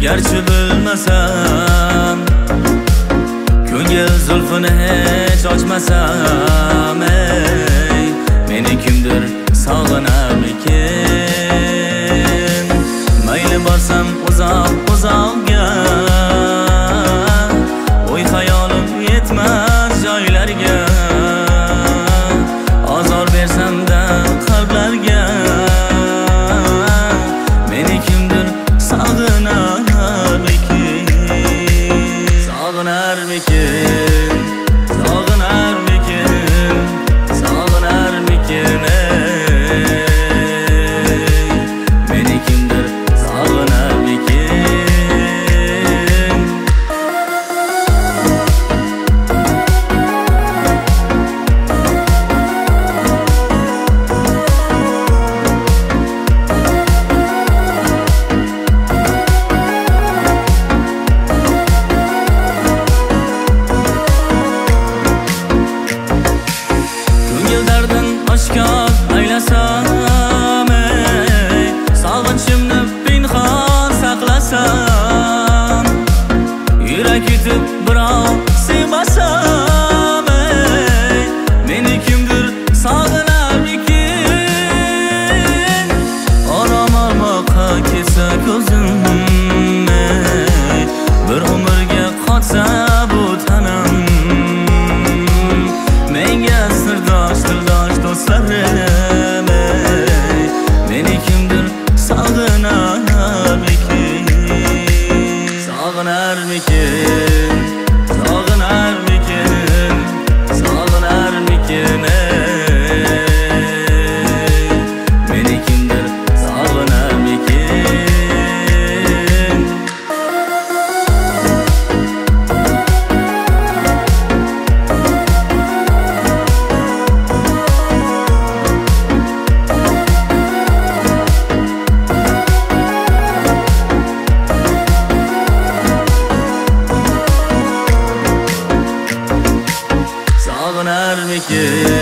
Gerçi bilmasam, ko'ngil zulfini hech ochmasam, ey meni kimdir sog'inarmikin? Mayli borsam uzoq-uzoqga, o'y xayolim yetmas joylarga, azor bersam-da qalblarga, meni kimdir sog'inarmikin? Sog'inarmikin? Sog'inarmikin? Sog'inarmikin? Ey meni kimdir sog'inarmikin? Oshkor aylasam, ey sog'inchimni pinhon saqlasam, yurak yutib birov sevmasam, ey meni kimdir sog'inarmikin? Orom olmoqqa kelsa ko'zim, ey bir umrga qotsa bu tanam, menga sirdosh dildosh do'stlarim, ey meni kimdir sog'inarmikin? Sog'inarmikin? Sog'inarmikin? Sog'inarmikin? Ey meni kimdir sog'inarmikin? Sog'inarmikin?